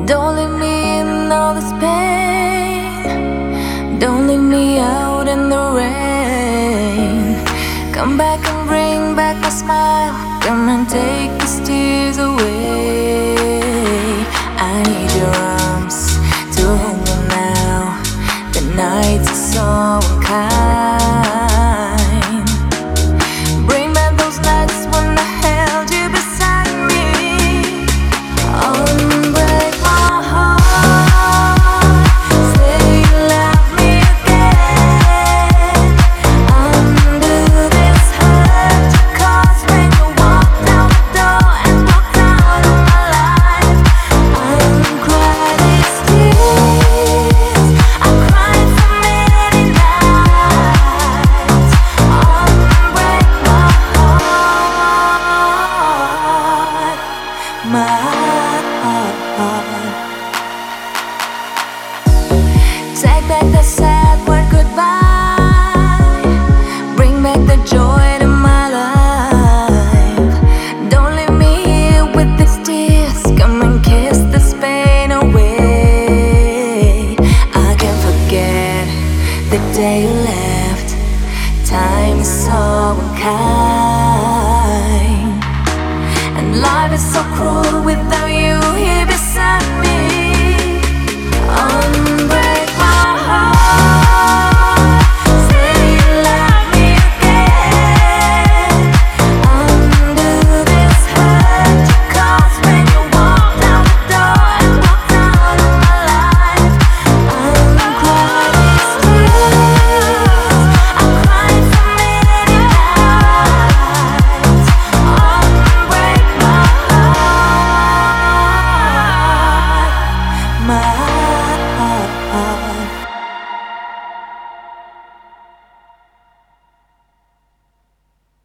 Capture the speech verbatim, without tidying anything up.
Don't leave me in all this pain. Don't leave me out in the rain. Come back and bring back my smile. Come and take these tears away. I need your arms to hold me now. The nights are so unkind. Bring back those nights when I held you beside me. Unbreak my heart. Say you love me again. Undo this hurt you caused when you walked out the door and walked out of my life. Uncry these tears. I cried so many nights. Unbreak my heart, my heart. Take back the sad word goodbye. Bring back the joy to my life. Don't leave me here with these tears. Come and kiss this pain away. I can't forget the day you left. Time is so unkind, and life is so cruel without